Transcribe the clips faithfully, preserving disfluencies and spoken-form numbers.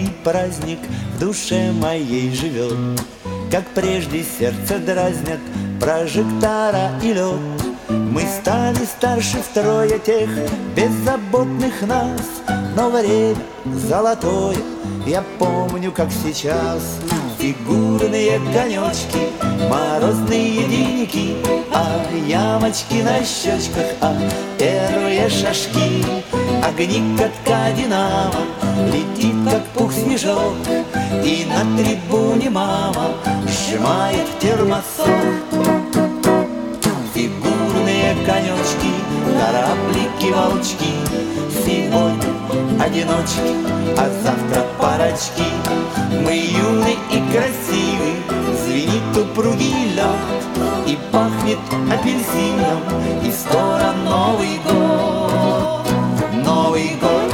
новогодний праздник в душе моей живет. Как прежде сердце дразнят прожектора и лед. Мы стали старше втрое тех беззаботных нас, но время золотое, я помню, как сейчас. Фигурные конечки, морозные деньки, а ямочки на щечках, а первые шажки. Огни катка динамо летит, как пух снежок, и на трибуне мама сжимает термосок. Фигурные конечки, кораблики-волчки, сегодня одиночки, а завтра парочки. Мы юны и красивы, звенит упругий лед, и пахнет апельсином, и скоро Новый год, Новый год.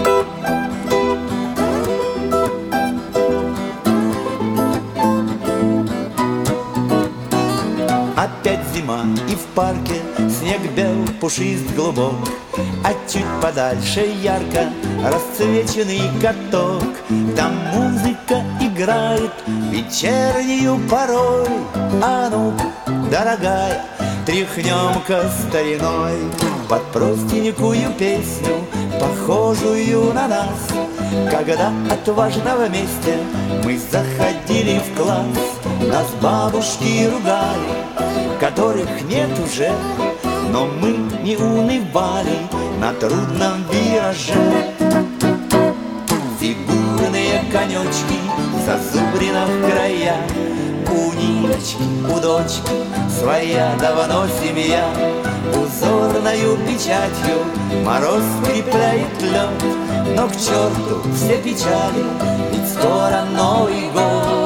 Опять зима, и в парке снег бел, пушист глубок, а чуть подальше ярко расцвеченный каток. Там музыка играет вечернюю порой. А ну, дорогая, тряхнем-ка стариной под простенькую песню, похожую на нас, когда отважно вместе мы заходили в класс. Нас бабушки ругали, которых нет уже, но мы не унывали на трудном вираже. Фигурные конечки в зазубринах края, у Ниночки, у дочки своя давно семья. Узорною печатью мороз скрепляет лед, но к черту все печали, ведь скоро Новый год.